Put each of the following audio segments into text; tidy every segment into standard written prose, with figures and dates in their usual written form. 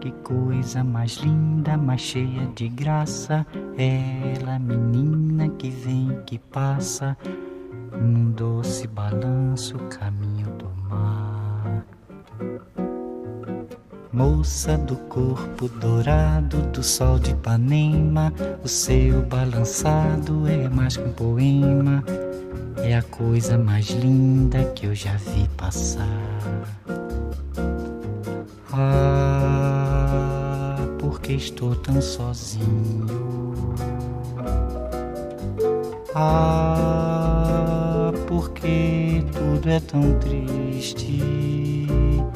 que coisa mais linda, mais cheia de graça. Ela, menina que vem, que passa, num doce balanço, caminho do mar. Moça do corpo dourado do sol de Ipanema, o seu balançado é mais que um poema. É a coisa mais linda que eu já vi passar. Ah, porque estou tão sozinho. Ah, porque tudo é tão triste.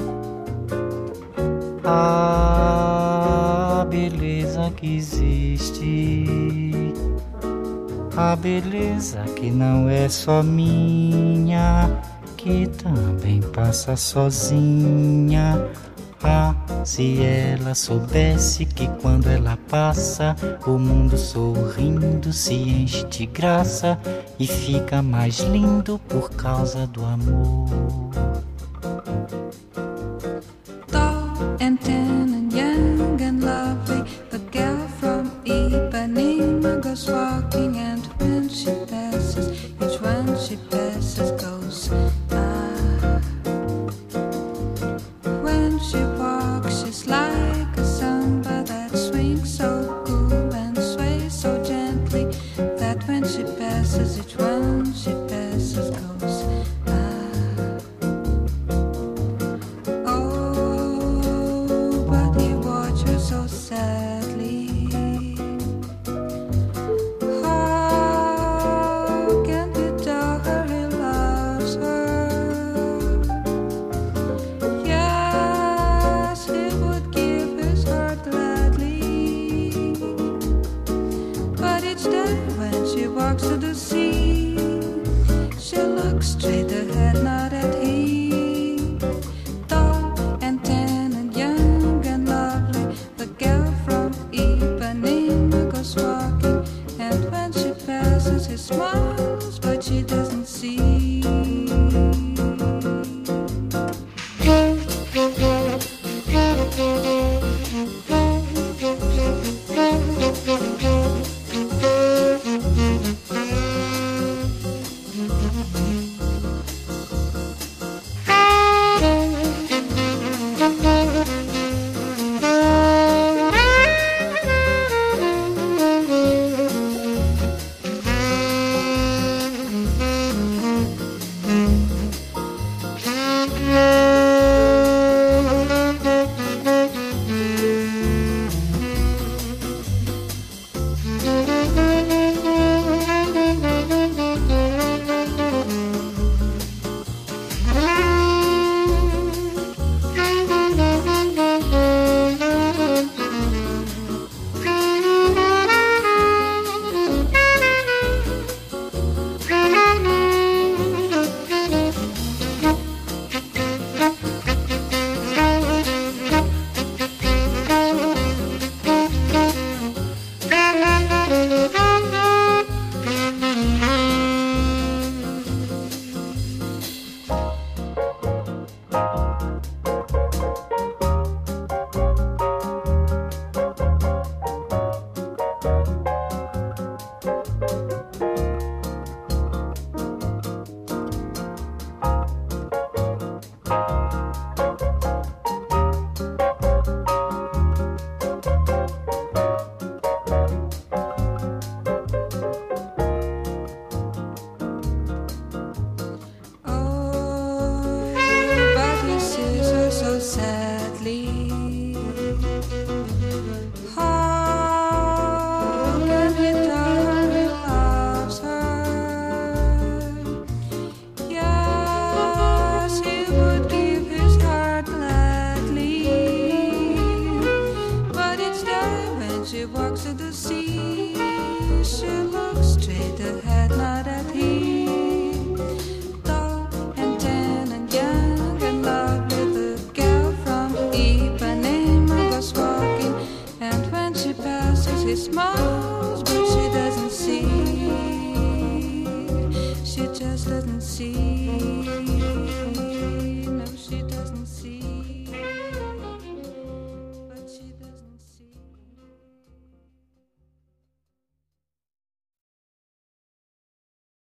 Ah, beleza que existe. A beleza que não é só minha, que também passa sozinha. Ah, se ela soubesse que quando ela passa, o mundo sorrindo se enche de graça e fica mais lindo por causa do amor. Tall and tan and young and lovely, the girl from Ipanema goes walking, and when she passes, each one she passes goes ah. When she walks, she's like a samba that swings so cool and sways so gently, that when she passes, each one she passes goes ah. Oh, but he watched her so sadly. How can he tell her he loves her? Yes, he would give his heart gladly. But each day when she walks to the sea, she looks straight ahead, not at him. Tall and tan and young and lovely, the girl from Ipanema goes walking, and when she passes, he smiles, but she doesn't see. just doesn't see.